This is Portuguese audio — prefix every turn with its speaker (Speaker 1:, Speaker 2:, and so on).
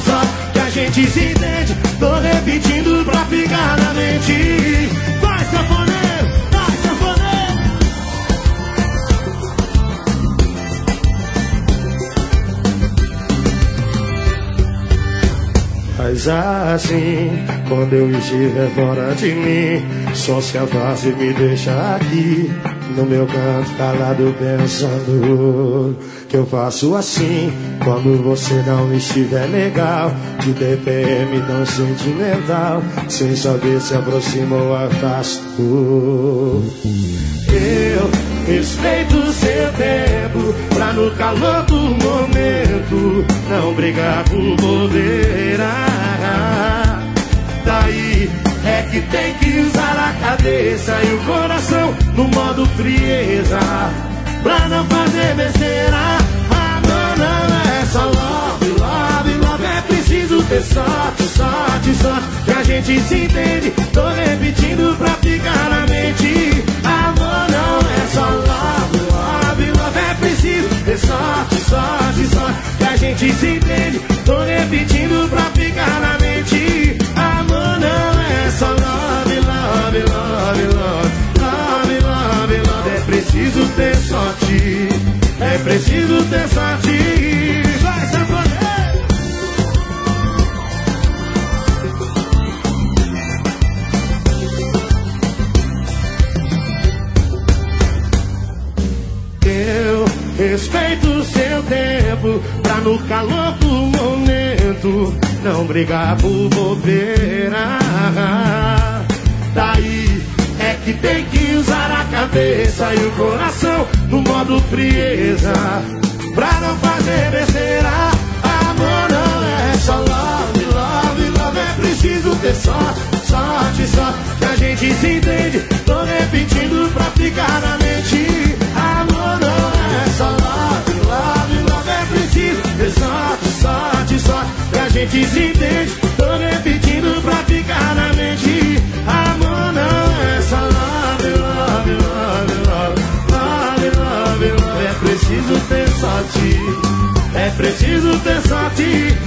Speaker 1: sorte que a gente se entende. Tô repetindo pra ficar na mente. Vai, sanfoneiro, vai, sanfoneiro. Faz assim, quando eu estiver fora de mim, só se afaste e me deixa aqui no meu canto calado pensando que eu faço assim quando você não estiver legal, de TPM tão sentimental, sem saber se aproxima ou afasta. Eu respeito o seu tempo pra no calor do momento não brigar por bobeira. Daí é que tem que usar a cabeça e o coração no modo frieza pra não fazer besteira. Amor não é só love, love, love. É preciso ter sorte, sorte, sorte que a gente se entende. Tô repetindo pra ficar na mente. Amor não é só love, love, love. É preciso ter sorte, sorte, sorte que a gente se entende. Tô repetindo pra ficar na mente. Amor não é só love, love, love, love. Love, love, love. É preciso ter sorte. É preciso ter sorte. Vai, sanfoneiro. Eu respeito o seu tempo pra no calor do momento não brigar por bobeira. Daí é que tem que usar a cabeça e o coração no modo frieza pra não fazer besteira. Amor não é só love, love, love. É preciso ter sorte, sorte, sorte que a gente se entende. Tô repetindo pra ficar na mente. Amor não é só love, love, love. É preciso ter sorte, sorte, sorte que a gente se entende. Tô repetindo pra ficar na mente. Amor não é só love, love, love, love. Love, love, love. É preciso ter sorte. É preciso ter sorte.